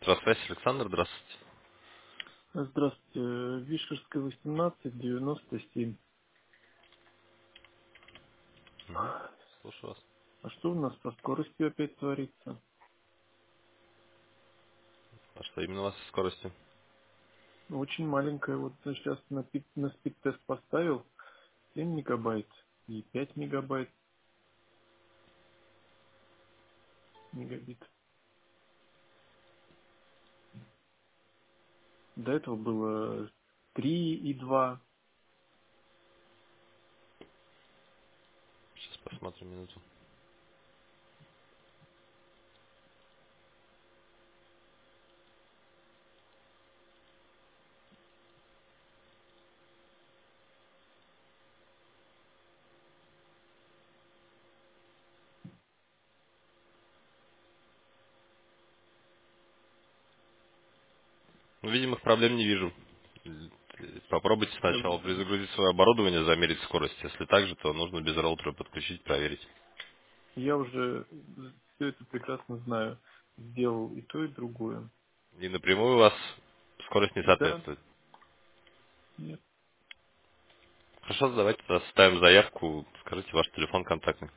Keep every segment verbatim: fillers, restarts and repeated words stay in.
Здравствуйте, Александр, здравствуйте. Здравствуйте. Вишерская, восемнадцать, девяносто семь. Мгм. Слушаю вас. А что у нас со скоростью опять творится? А что именно у вас со скоростью? Очень маленькая. Вот сейчас на, пи- на спид-тест поставил семь мегабайт и пять мегабайт мегабит. До этого было три и два. Сейчас посмотрим минуту. Ну, видимых проблем не вижу. Э, Попробуйте Э, сначала перезагрузить свое оборудование, замерить скорость. Если так же, то нужно без роутера подключить, проверить. Я уже все это прекрасно знаю. Сделал и то, и другое. И напрямую у вас скорость не Да, соответствует. нет. Хорошо, давайте составим заявку. Скажите ваш телефон контактный.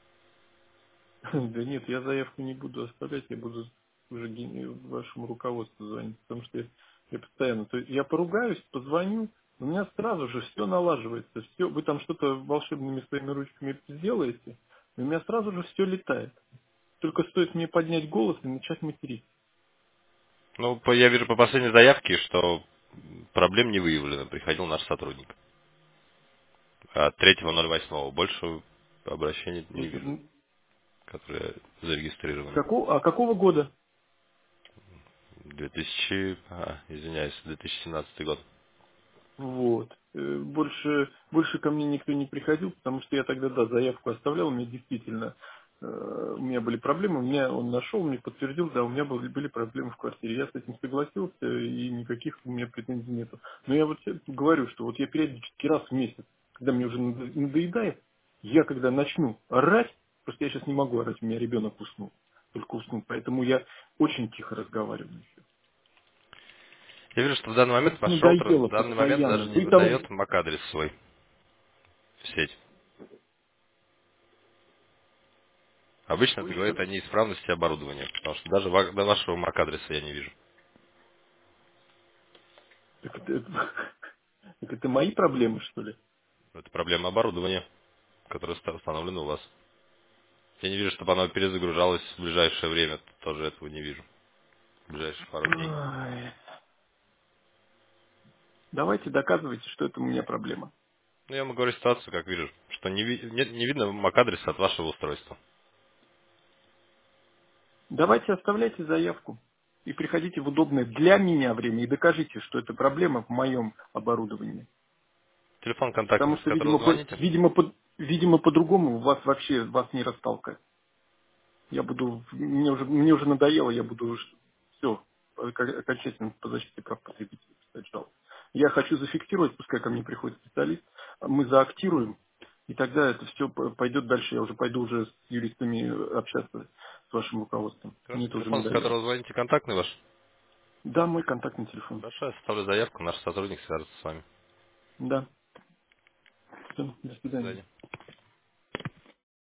Да нет, я заявку не буду оставлять, я буду уже ген- вашему руководству звонить, потому что я, я постоянно, то есть я поругаюсь, позвоню, у меня сразу же все налаживается, все, вы там что-то волшебными своими ручками сделаете, и у меня сразу же все летает. Только стоит мне поднять голос и начать материть. Ну, по- я вижу по последней заявке, что проблем не выявлено. Приходил наш сотрудник. От третьего ноль восьмого. Больше обращений не вижу, М, которые зарегистрированы. Какого, а какого года? две тысячи, а, извиняюсь, две тысячи семнадцатый год. Вот. Э, Больше, больше ко мне никто не приходил, потому что я тогда, да, заявку оставлял, у меня действительно, э, у меня были проблемы, у меня он нашел, мне подтвердил, да, у меня были, были проблемы в квартире. Я с этим согласился, и никаких у меня претензий нету. Но я вот тебе говорю, что вот я периодически раз в месяц, когда мне уже надо- надоедает, я когда начну орать, просто я сейчас не могу орать, у меня ребенок уснул, только уснул, поэтому я очень тихо разговариваю. Я вижу, что в данный момент ваш роутер Надоело в данный момент постоянно. даже не Вы там выдает MAC-адрес свой в сеть. Обычно Что это еще говорит раз? о неисправности оборудования, потому что даже ва- до вашего MAC-адреса я не вижу. Так это, это- так это мои проблемы, что ли? Это проблема оборудования, которое ста- установлено у вас. Я не вижу, чтобы оно перезагружалось в ближайшее время. Тоже этого не вижу. В ближайшие пару дней. Ой. Давайте доказывайте, что это у меня проблема. Ну, я вам говорю ситуацию, как вижу, что не, ви- нет- не видно MAC-адреса от вашего устройства. Давайте оставляйте заявку и приходите в удобное для меня время и докажите, что это проблема в моем оборудовании. Телефон Потому контактный, с что, которого видимо, по, звоните. видимо, по, видимо, по-другому вас вообще вас не растолкать. Я буду, мне уже, мне уже надоело, я буду все, окончательно по защите прав потребителей писать жалобу. Я хочу зафиксировать, пускай ко мне приходит специалист, мы заактируем, и тогда это все пойдет дальше, я уже пойду уже с юристами общаться с вашим руководством. Мне Хорошо, это уже телефон, с надоело. которого звоните, контактный ваш. Да, мой контактный телефон. Хорошо, я составлю заявку, наш сотрудник свяжется с вами. Да. Все, до До свидания. свидания.